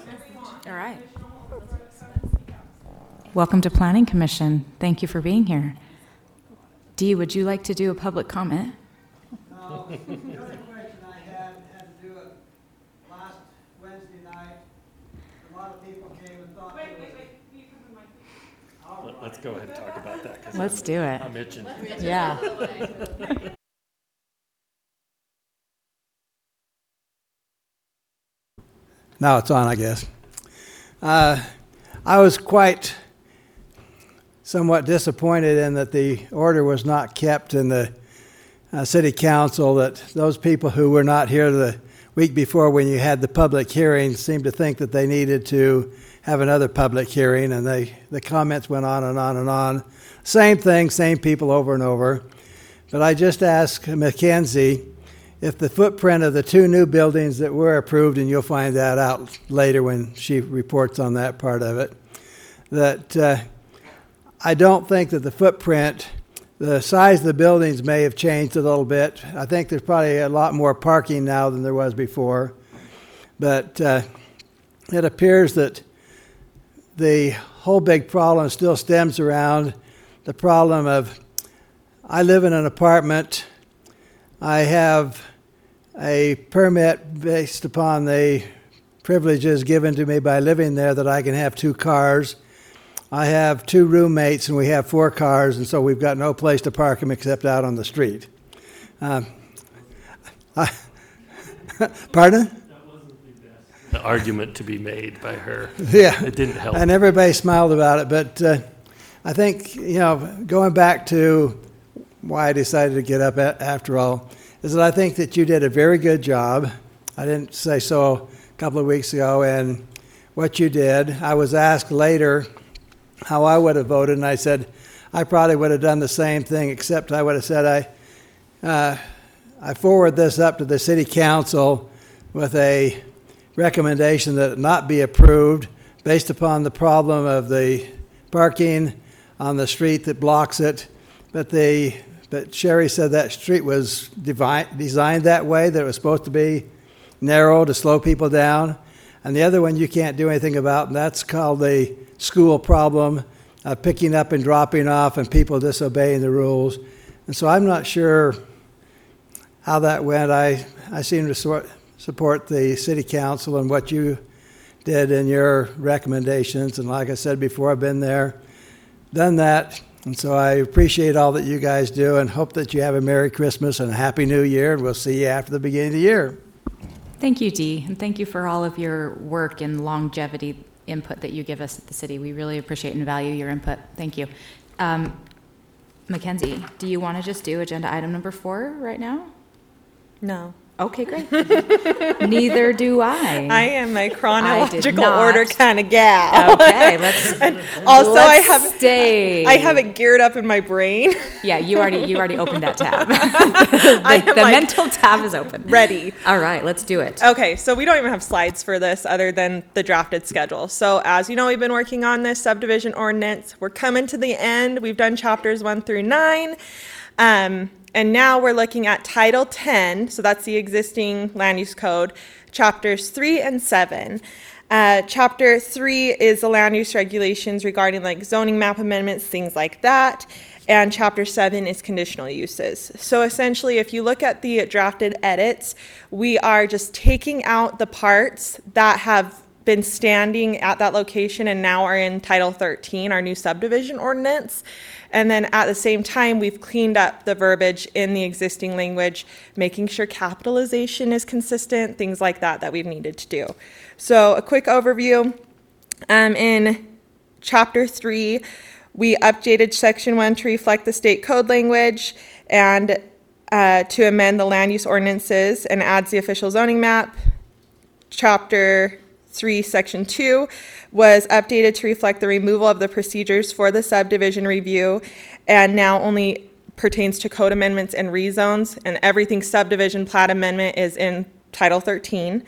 All right. Welcome to Planning Commission. Thank you for being here. Dee, would you like to do a public comment? No, the other question I had to do it last Wednesday night. A lot of people came and thought it was... Let's go ahead and talk about that. 'Cause Let's do it. I'm itching. Yeah. Now it's on, I guess. I was somewhat disappointed in that the order was not kept in the city council, that those people who were not here the week before when you had the public hearing seemed to think that they needed to have another public hearing, and the comments went on and on and on. Same thing, same people over and over. But I just asked Mackenzie if the footprint of the two new buildings that were approved, and you'll find that out later when she reports on that part of it, that I don't think that the footprint, the size of the buildings may have changed a little bit. I think there's probably a lot more parking now than there was before. But it appears that the whole big problem still stems around the problem of, I live in an apartment. I have a permit based upon the privileges given to me by living there that I can have 2 cars. I have 2 roommates and we have 4 cars, and so we've got no place to park them except out on the street. Pardon? The argument to be made by her. Yeah. It didn't help. And everybody smiled about it, but I think, going back to why I decided to get up after all, is that I think that you did a very good job. I didn't say so a couple of weeks ago, and what you did, I was asked later how I would have voted, and I said I probably would have done the same thing, except I would have said I forward this up to the city council with a recommendation that it not be approved based upon the problem of the parking on the street that blocks it. But Sherry said that street was designed that way, that it was supposed to be narrow to slow people down. And the other one you can't do anything about, and that's called the school problem, picking up and dropping off and people disobeying the rules. And so I'm not sure how that went. I seem to support the city council and what you did in your recommendations. And like I said before, I've been there, done that. And so I appreciate all that you guys do and hope that you have a Merry Christmas and a Happy New Year. And we'll see you after the beginning of the year. Thank you, Dee, and thank you for all of your work and longevity input that you give us at the city. We really appreciate and value your input. Thank you. Mackenzie, do you want to just do agenda item number 4 right now? No. Okay, great. Neither do I. I am a chronological order kind of gal. Okay, let's. Also, let's I have it geared up in my brain. Yeah, you already opened that tab. the mental tab is open. Ready. All right, let's do it. Okay, so we don't even have slides for this other than the drafted schedule. So as you know, we've been working on this subdivision ordinance. We're coming to the end. We've done chapters 1 through 9. And now we're looking at Title 10, so that's the existing land use code, chapters 3 and 7. Chapter 3 is the land use regulations regarding like zoning map amendments, things like that. And chapter 7 is conditional uses. So essentially, if you look at the drafted edits, we are just taking out the parts that have been standing at that location and now are in Title 13, our new subdivision ordinance. And then at the same time, we've cleaned up the verbiage in the existing language, making sure capitalization is consistent, things like that we've needed to do. So a quick overview. In Chapter 3, we updated Section 1 to reflect the state code language and to amend the land use ordinances and adds the official zoning map. Chapter 3, Section 2 was updated to reflect the removal of the procedures for the subdivision review and now only pertains to code amendments and rezones, and everything subdivision plat amendment is in Title 13.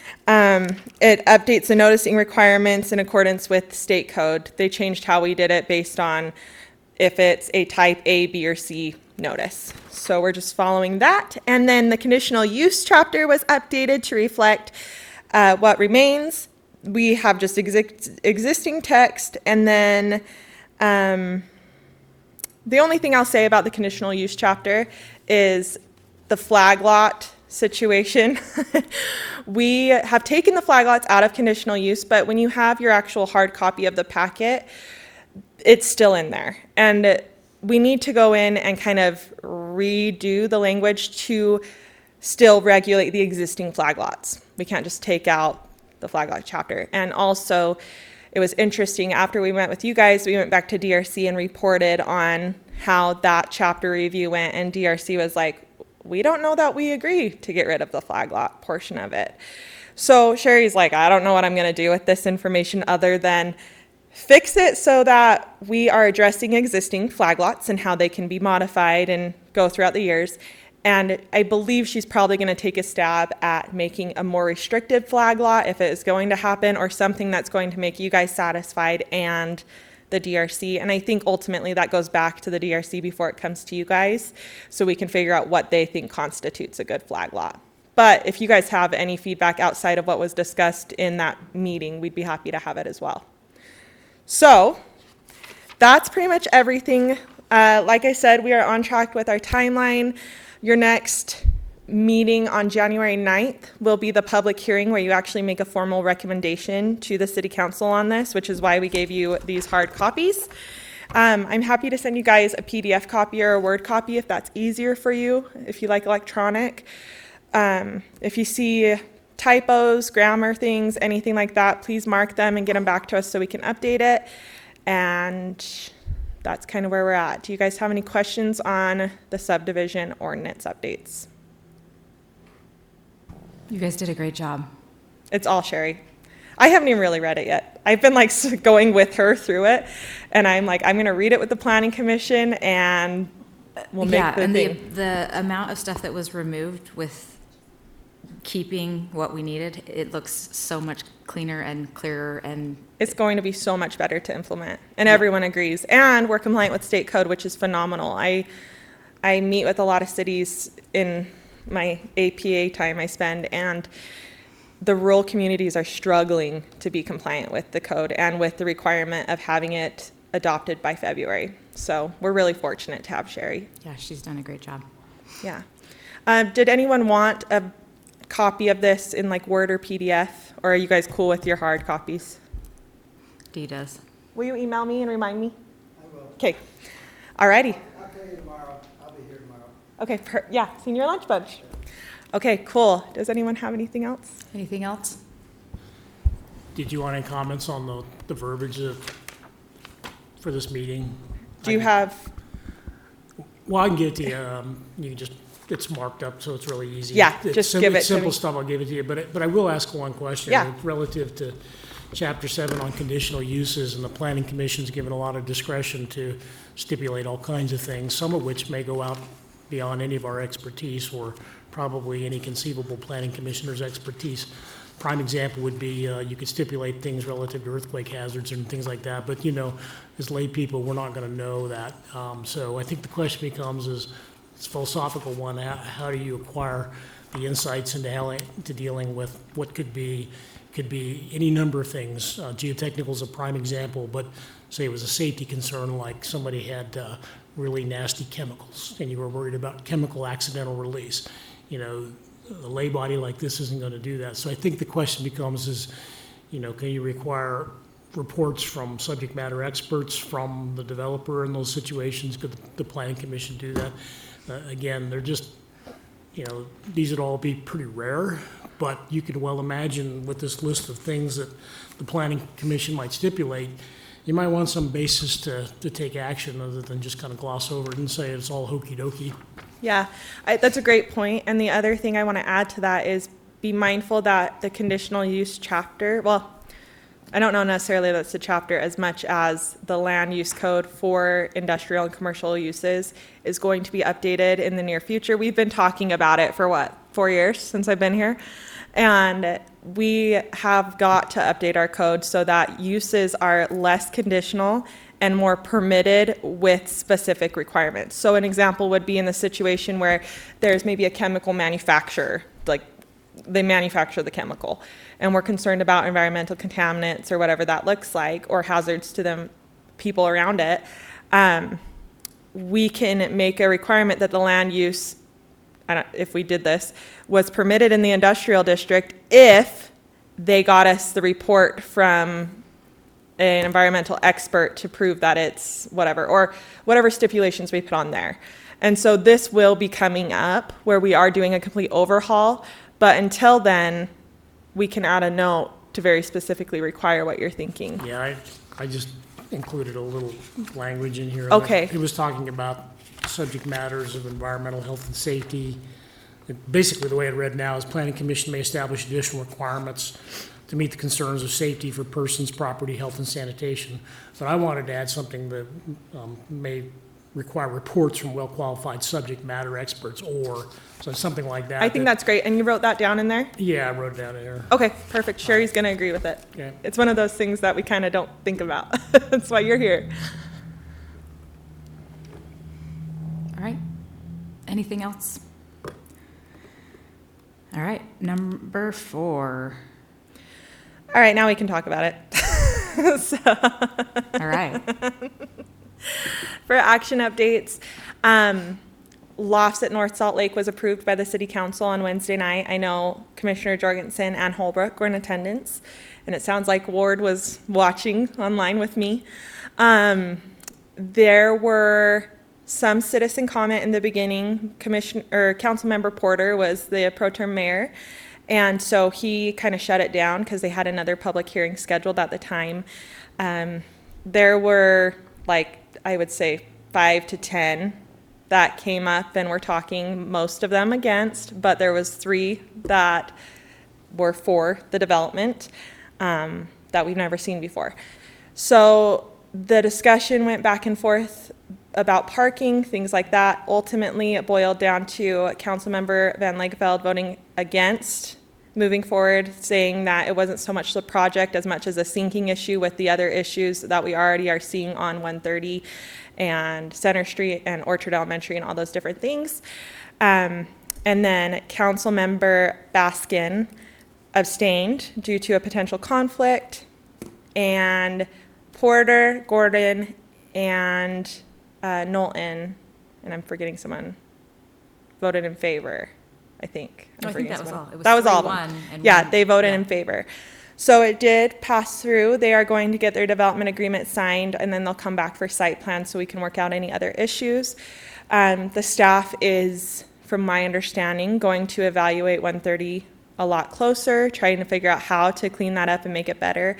It updates the noticing requirements in accordance with state code. They changed how we did it based on if it's a type A, B, or C notice. So we're just following that. And then the conditional use chapter was updated to reflect what remains. we have just existing text, and then the only thing I'll say about the conditional use chapter is the flag lot situation. We have taken the flag lots out of conditional use, but when you have your actual hard copy of the packet, it's still in there. And we need to go in and kind of redo the language to still regulate the existing flag lots. We can't just take out the flag lot chapter. And also, it was interesting, after we met with you guys, we went back to DRC and reported on how that chapter review went, and DRC was like, we don't know that we agree to get rid of the flag lot portion of it. So Sherry's like, I don't know what I'm going to do with this information other than fix it so that we are addressing existing flag lots and how they can be modified and go throughout the years. And I believe she's probably going to take a stab at making a more restricted flag lot if it is going to happen, or something that's going to make you guys satisfied and the DRC. And I think ultimately that goes back to the DRC before it comes to you guys, so we can figure out what they think constitutes a good flag lot. But if you guys have any feedback outside of what was discussed in that meeting, we'd be happy to have it as well. So that's pretty much everything. Like I said, we are on track with our timeline. Your next meeting on January 9th will be the public hearing where you actually make a formal recommendation to the city council on this, which is why we gave you these hard copies. I'm happy to send you guys a PDF copy or a Word copy if that's easier for you, if you like electronic. If you see typos, grammar things, anything like that, please mark them and get them back to us so we can update it. And that's kind of where we're at. Do you guys have any questions on the subdivision ordinance updates? You guys did a great job. It's all Sherry. I haven't even really read it yet. I've been like going with her through it, and I'm like, I'm going to read it with the planning commission, and we'll make the thing. The amount of stuff that was removed with keeping what we needed, it looks so much cleaner and clearer, and it's going to be so much better to implement, and everyone agrees. And we're compliant with state code, which is phenomenal. I meet with a lot of cities in my APA time I spend, and the rural communities are struggling to be compliant with the code and with the requirement of having it adopted by February. So we're really fortunate to have Sherry. yeah, she's done a great job. Yeah. Did anyone want a copy of this in like Word or PDF, or are you guys cool with your hard copies? Dee does. Will you email me and remind me? I will. Okay. Alrighty. I'll tell you tomorrow. I'll be here tomorrow. Okay. Yeah. Senior lunch bunch. Okay. Cool. Does anyone have anything else? Anything else? Did you want any comments on the verbiage for this meeting? Do you have? Well, I can get it to you. You can just, it's marked up, so it's really easy. Yeah, It's just give it to simple me. stuff, I'll give it to you. But I will ask one question. Yeah. Relative to Chapter 7 on conditional uses, and the Planning Commission's given a lot of discretion to stipulate all kinds of things, some of which may go out beyond any of our expertise or probably any conceivable planning commissioner's expertise. Prime example would be you could stipulate things relative to earthquake hazards and things like that, but as lay people, we're not going to know that. So I think the question becomes it's a philosophical one. How do you acquire the insights into dealing with what could be any number of things. Geotechnical is a prime example, but say it was a safety concern, like somebody had really nasty chemicals and you were worried about chemical accidental release. A lay body like this isn't going to do that. So I think the question becomes can you require reports from subject matter experts from the developer in those situations? Could the Planning Commission do that? Again, they're just, these would all be pretty rare, but you could well imagine with this list of things that the Planning Commission might stipulate, you might want some basis to take action other than just kind of gloss over it and say it's all hokey dokey. Yeah, that's a great point. And the other thing I want to add to that is be mindful that the conditional use chapter, well, I don't know necessarily that's the chapter as much as the land use code for industrial and commercial uses is going to be updated in the near future. We've been talking about it for 4 years since I've been here. And we have got to update our code so that uses are less conditional and more permitted with specific requirements. So an example would be in the situation where there's maybe a chemical manufacturer, like they manufacture the chemical. And we're concerned about environmental contaminants or whatever that looks like, or hazards to the people around it. We can make a requirement that the land use, if we did this, was permitted in the industrial district if they got us the report from an environmental expert to prove that it's whatever, or whatever stipulations we put on there. And so this will be coming up where we are doing a complete overhaul, but until then, we can add a note to very specifically require what you're thinking. Yeah, I just included a little language in here. Okay. It was talking about subject matters of environmental health and safety. Basically, the way it read now is planning commission may establish additional requirements to meet the concerns of safety for persons, property, health, and sanitation. But I wanted to add something that may require reports from well-qualified subject matter experts, or so something like that. I think that's great. And you wrote that down in there? Yeah, I wrote it down in there. Okay, perfect. Sherry's going to agree with it. Okay. It's one of those things that we kind of don't think about. That's why you're here. All right. Anything else? All right, number 4. All right, now we can talk about it. All right. For action updates, lofts at North Salt Lake was approved by the city council on Wednesday night. I know Commissioner Jorgensen and Holbrook were in attendance, and it sounds like Ward was watching online with me. There were some citizen comment in the beginning. Councilmember Porter was the pro tem mayor, and so he kind of shut it down because they had another public hearing scheduled at the time. There were, I would say 5 to 10 that came up and were talking, most of them against, but there was 3 that were for the development that we've never seen before. So the discussion went back and forth about parking, things like that. Ultimately, it boiled down to Councilmember Van Legeveld voting against moving forward, saying that it wasn't so much the project as much as a sinking issue with the other issues that we already are seeing on 130 and Center Street and Orchard Elementary and all those different things. And then Councilmember Baskin abstained due to a potential conflict, and Porter, Gordon, and Knowlton, and I'm forgetting someone, voted in favor, I think. No, I think that was all. It was That was all of 41 them. and Yeah, one- they voted yeah. in favor. So it did pass through. They are going to get their development agreement signed, and then they'll come back for site plan so we can work out any other issues. The staff is, from my understanding, going to evaluate 130 a lot closer, trying to figure out how to clean that up and make it better.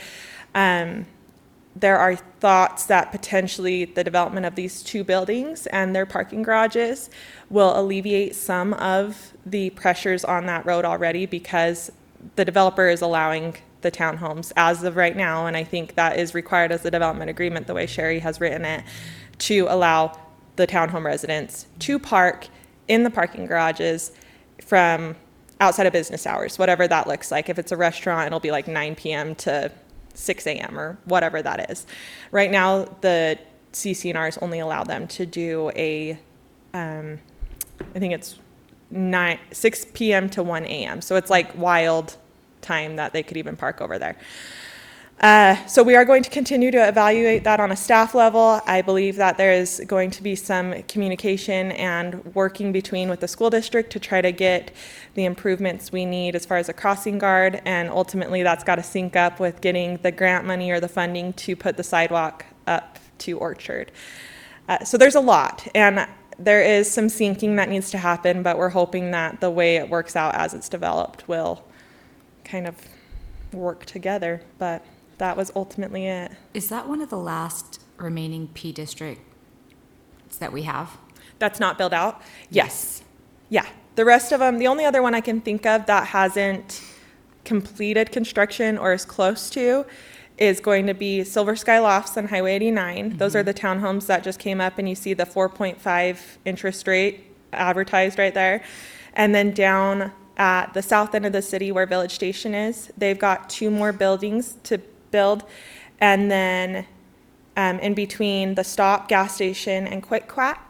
There are thoughts that potentially the development of these 2 buildings and their parking garages will alleviate some of the pressures on that road already, because the developer is allowing the townhomes as of right now, and I think that is required as a development agreement, the way Sherry has written it, to allow the townhome residents to park in the parking garages from outside of business hours, whatever that looks like. If it's a restaurant, it'll be like 9 p.m. to 6 a.m. or whatever that is. Right now, the CC&Rs only allow them to do I think it's 6 p.m. to 1 a.m. So it's like wild time that they could even park over there. So we are going to continue to evaluate that on a staff level. I believe that there is going to be some communication and working between with the school district to try to get the improvements we need as far as a crossing guard, and ultimately that's got to sync up with getting the grant money or the funding to put the sidewalk up to Orchard. So there's a lot, and there is some syncing that needs to happen, but we're hoping that the way it works out as it's developed will kind of work together, but that was ultimately it. Is that one of the last remaining P districts that we have? That's not built out? Yes. Yeah. The rest of them, the only other one I can think of that hasn't completed construction or is close to is going to be Silver Sky Lofts on Highway 89. Those are the townhomes that just came up, and you see the 4.5 interest rate advertised right there. And then down at the south end of the city where Village Station is, they've got 2 more buildings to build. And then in between the Stop gas station and Quick Quack,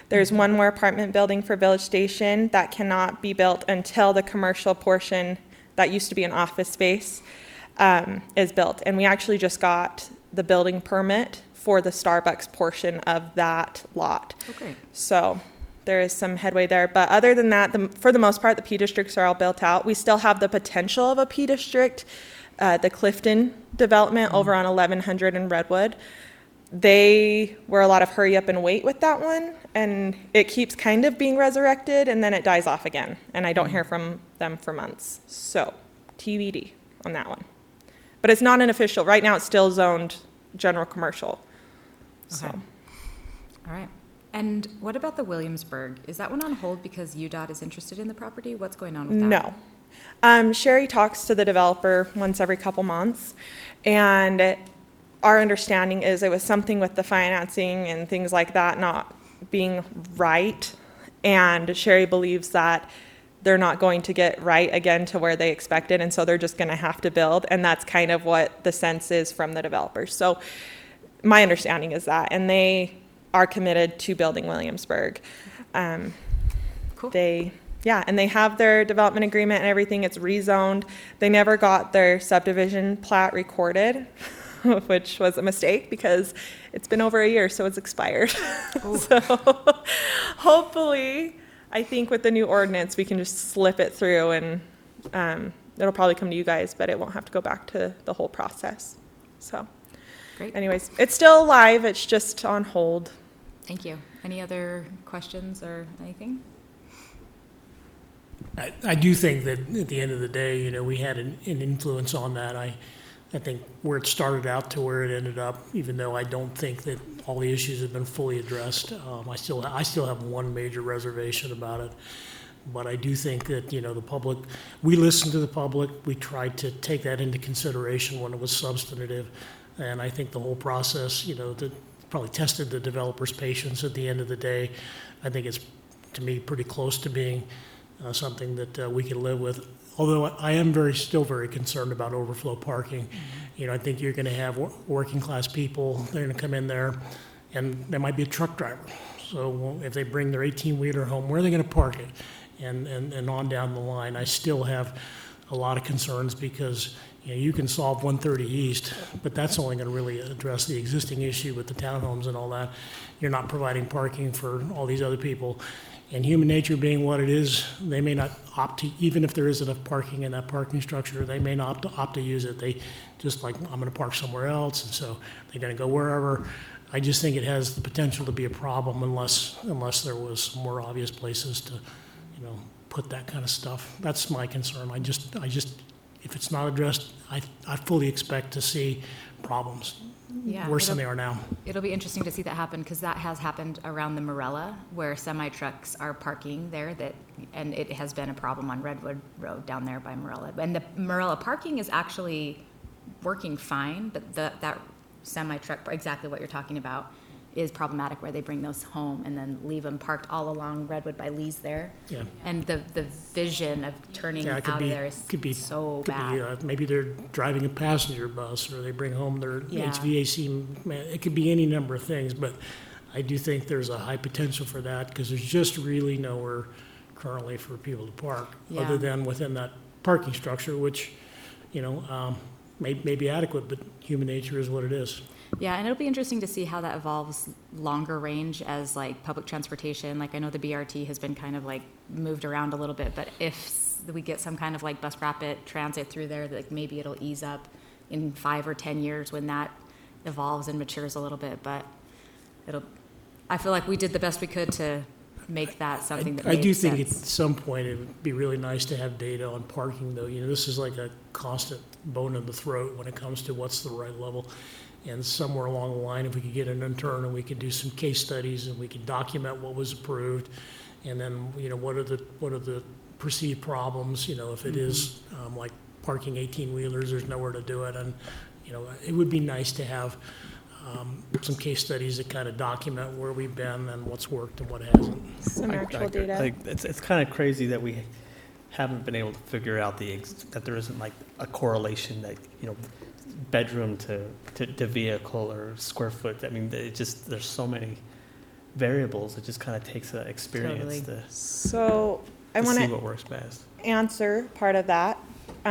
There's one more apartment building for Village Station that cannot be built until the commercial portion that used to be an office space is built. And we actually just got the building permit for the Starbucks portion of that lot. Okay. So there is some headway there. But other than that, for the most part, the P districts are all built out. We still have the potential of a P district, the Clifton development over on 1100 in Redwood. They were a lot of hurry up and wait with that one, and it keeps kind of being resurrected, and then it dies off again, and I don't hear from them for months. So TBD on that one. But it's not an official. Right now, it's still zoned general commercial. So. Okay. All right. And what about the Williamsburg? Is that one on hold because UDOT is interested in the property? What's going on with that? No. Sherry talks to the developer once every couple months, and our understanding is it was something with the financing and things like that not being right, and Sherry believes that they're not going to get right again to where they expected, and so they're just going to have to build, and that's kind of what the sense is from the developers. So my understanding is that, and they are committed to building Williamsburg. Cool. And they have their development agreement and everything. It's rezoned. They never got their subdivision plat recorded, which was a mistake because it's been over a year, so it's expired. So hopefully, I think with the new ordinance, we can just slip it through, and it'll probably come to you guys, but it won't have to go back to the whole process. So Great. anyways, it's still live. It's just on hold. Thank you. Any other questions or anything? I do think that at the end of the day, you know, we had an influence on that. I think where it started out to where it ended up, even though I don't think that all the issues have been fully addressed, I still have one major reservation about it. But I do think that, you know, the public, we listened to the public, we tried to take that into consideration when it was substantive. And I think the whole process, you know, that probably tested the developer's patience at the end of the day. I think it's, to me, pretty close to being something that we can live with. Although I am still very concerned about overflow parking. Mm-hmm. You know, I think you're going to have working class people. They're going to come in there, and there might be a truck driver. So if they bring their 18-wheeler home, where are they going to park it? And on down the line, I still have a lot of concerns because, you know, you can solve 130 East, but that's only going to really address the existing issue with the townhomes and all that. You're not providing parking for all these other people. And human nature being what it is, they may not opt to, even if there is enough parking in that parking structure, they may not opt to use it. They just like, I'm going to park somewhere else, and so they're going to go wherever. I just think it has the potential to be a problem unless there was more obvious places to, you know, put that kind of stuff. That's my concern. I just, if it's not addressed, I fully expect to see problems worse than they are now. It'll be interesting to see that happen because that has happened around the Morella where semi-trucks are parking there and it has been a problem on Redwood Road down there by Morella. And the Morella parking is actually working fine, but that semi-truck, exactly what you're talking about, is problematic where they bring those home and then leave them parked all along Redwood by Lee's there. Yeah. And the vision of turning out of there is so bad. Maybe they're driving a passenger bus or they bring home their HVAC. It could be any number of things, but I do think there's a high potential for that because there's just really nowhere currently for people to park other than within that parking structure, which, you know, may be adequate, but human nature is what it is. Yeah, and it'll be interesting to see how that evolves longer range as like public transportation. Like I know the BRT has been kind of like moved around a little bit, but if we get some kind of like bus rapid transit through there, like maybe it'll ease up in 5 or 10 years when that evolves and matures a little bit. But I feel like we did the best we could to make that something that made I do sense. think at some point it would be really nice to have data on parking, though. You know, this is like a constant bone in the throat when it comes to what's the right level. And somewhere along the line, if we could get an intern and we could do some case studies and we could document what was approved, and then, you know, what are the perceived problems, you know, if it is like parking 18-wheelers, there's nowhere to do it. And, you know, it would be nice to have some case studies that kind of document where we've been and what's worked and what hasn't. Some actual data. Like, it's kind of crazy that we haven't been able to figure out that there isn't like a correlation that, you know, bedroom to vehicle or square foot. I mean, there's so many variables. It just kind of takes an experience Totally. to So I to want see to what works best. answer part of that.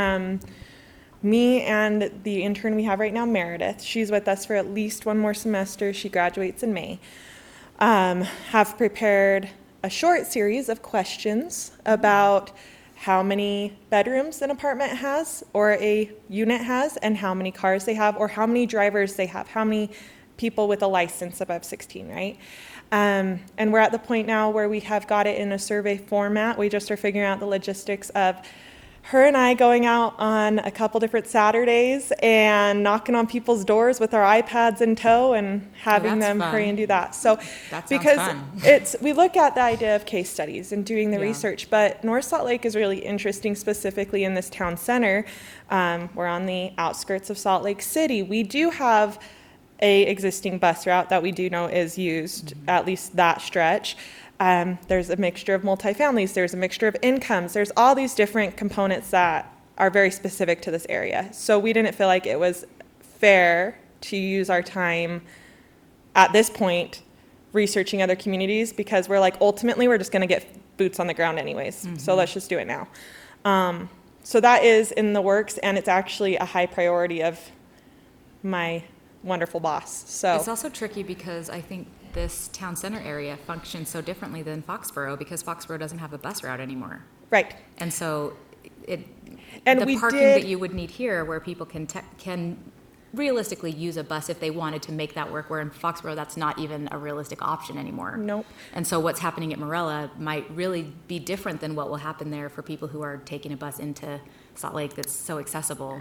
Me and the intern we have right now, Meredith, she's with us for at least one more semester. She graduates in May. Have prepared a short series of questions about how many bedrooms an apartment has or a unit has, and how many cars they have, or how many drivers they have, how many people with a license above 16, right? And we're at the point now where we have got it in a survey format. We just are figuring out the logistics of her and I going out on a couple different Saturdays and knocking on people's doors with our iPads in tow and having that's them fun. hurry and do that. So That sounds because fun. we look at the idea of case studies and doing the Yeah. research, but North Salt Lake is really interesting, specifically in this town center. We're on the outskirts of Salt Lake City. We do have a existing bus route that we do know is used, at least that stretch. There's a mixture of multifamilies, there's a mixture of incomes, there's all these different components that are very specific to this area. So we didn't feel like it was fair to use our time at this point researching other communities, because we're like, ultimately, we're just gonna get boots on the ground anyways. So let's just do it now. So that is in the works, and it's actually a high priority of my wonderful boss, so. It's also tricky because I think this town center area functions so differently than Foxborough, because Foxborough doesn't have a bus route anymore. Right. And so And the we parking did- that you would need here, where people can realistically use a bus if they wanted to make that work, where in Foxborough, that's not even a realistic option anymore. Nope. And so what's happening at Morella might really be different than what will happen there for people who are taking a bus into Salt Lake that's so accessible.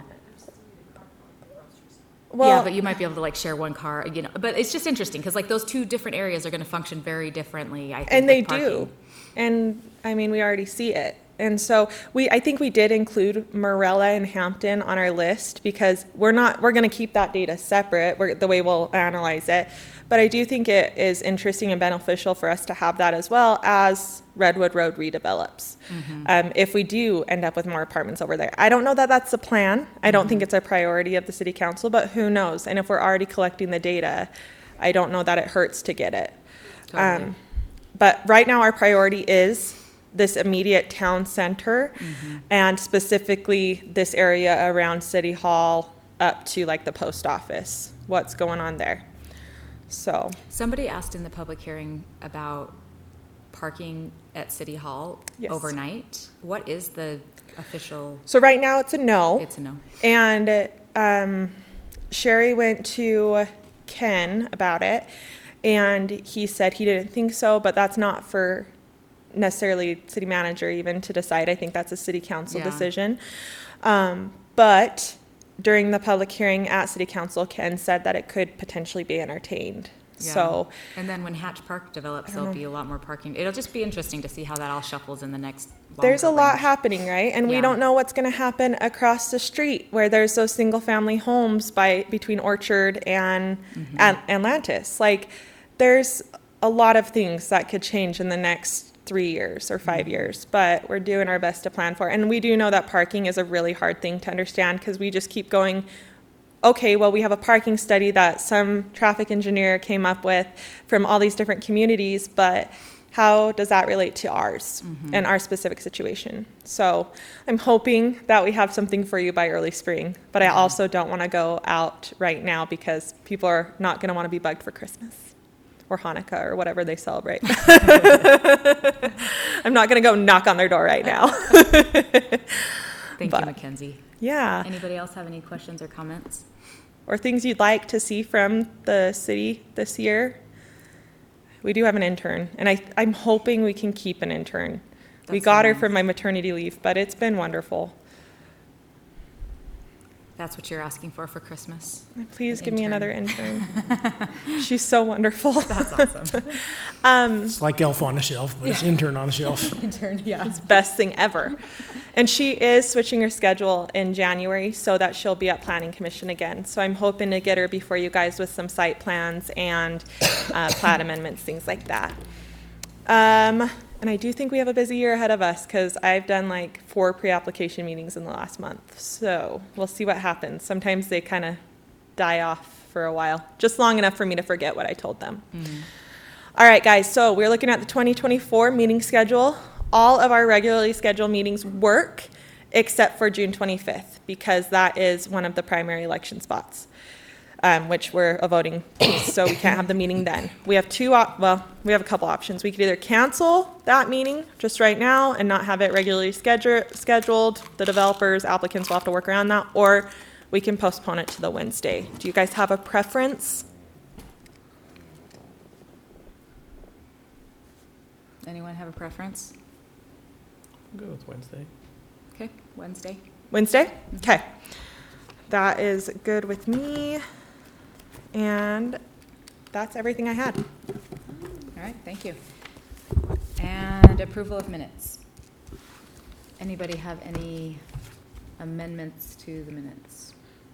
Yeah, Well, but you might be able to like share one car, you know, but it's just interesting because like those two different areas are going to function very differently, I think. and they with parking. do. And I mean, we already see it. And so I think we did include Morella and Hampton on our list because we're going to keep that data separate, the way we'll analyze it. But I do think it is interesting and beneficial for us to have that as well as Redwood Road redevelops. If we do end up with more apartments over there. I don't know that that's the plan. I don't think it's a priority of the city council, but who knows? And if we're already collecting the data, I don't know that it hurts to get it. Totally. But right now, our priority is this immediate town center, and specifically this area around City Hall up to like the post office. What's going on there? So, Somebody asked in the public hearing about parking at City Hall Yes. overnight. What is the official? so right now it's a no. It's a no. And Sherry went to Ken about it, and he said he didn't think so, but that's not for necessarily city manager even to decide. I think that's a city council Yeah. decision. But during the public hearing at city council, Ken said that it could potentially be entertained. Yeah. So, And then when Hatch Park develops, there'll be a lot more parking. It'll just be interesting to see how that all shuffles in the next. there's a longer lot range. happening, right? And we Yeah. don't know what's going to happen across the street where there's those single-family homes between Orchard and Atlantis. Like, there's a lot of things that could change in the next 3 years or 5 years, but we're doing our best to plan for it. And we do know that parking is a really hard thing to understand because we just keep going, okay, well, we have a parking study that some traffic engineer came up with from all these different communities, but how does that relate to ours and our specific situation? So I'm hoping that we have something for you by early spring, but I also don't want to go out right now because people are not going to want to be bugged for Christmas or Hanukkah or whatever they celebrate. I'm not going to go knock on their door right now. Thank but- you, Mackenzie. Yeah. Anybody else have any questions or comments? Or things you'd like to see from the city this year. We do have an intern, and I'm hoping we can keep an intern. We That's got her nice. from my maternity leave, but it's been wonderful. That's what you're asking for Christmas? Please An give me intern. another intern. She's so wonderful. That's awesome. It's like Elf on a Shelf, but it's Intern on a Shelf. Intern, yeah. Best thing ever. And she is switching her schedule in January so that she'll be at Planning Commission again. So I'm hoping to get her before you guys with some site plans and plat amendments, things like that. And I do think we have a busy year ahead of us because I've done like 4 pre-application meetings in the last month. So we'll see what happens. Sometimes they kind of die off for a while, just long enough for me to forget what I told them. All right, guys, so we're looking at the 2024 meeting schedule. All of our regularly scheduled meetings work except for June 25th, because that is one of the primary election spots, which we're a voting piece, so we can't have the meeting then. We have we have a couple options. We could either cancel that meeting just right now and not have it regularly scheduled. The developers, applicants will have to work around that, or we can postpone it to the Wednesday. Do you guys have a preference? Anyone have a preference? I'll go with Wednesday. Okay, Wednesday. Wednesday? Okay. That is good with me. And that's everything I had. All right, thank you. And approval of minutes. Anybody have any amendments to the minutes?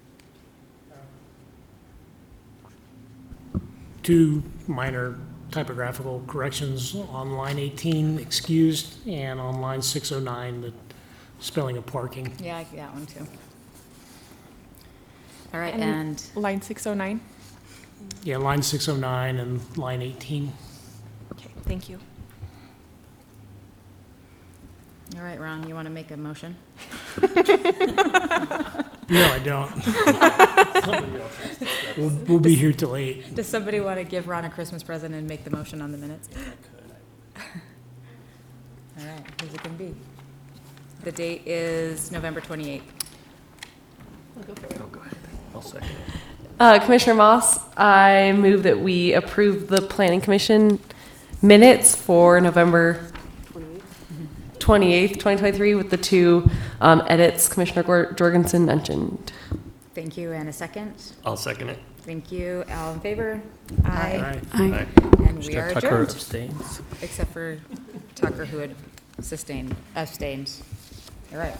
2 minor typographical corrections on line 18, excused, and on line 609, the spelling of parking. Yeah, I got one too. All right, And- and Line 609. Yeah, line 609 and line 18. Okay, thank you. all right, Ron, you want to make a motion? No, I don't. We'll be here till 8. Does somebody want to give Ron a Christmas present and make the motion on the minutes? All right, who's it going to be? The date is November 28th. I'll second it. Commissioner Moss, I move that we approve the Planning Commission minutes for November 28th, 2023, with the 2 edits Commissioner Jorgensen mentioned. Thank you, and a second. I'll second it. Thank you. All in favor? All right. Aye. And we are Tucker adjourned, abstains. except for Tucker, who had abstained. All right.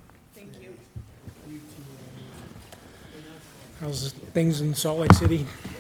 How's things in Salt Lake City?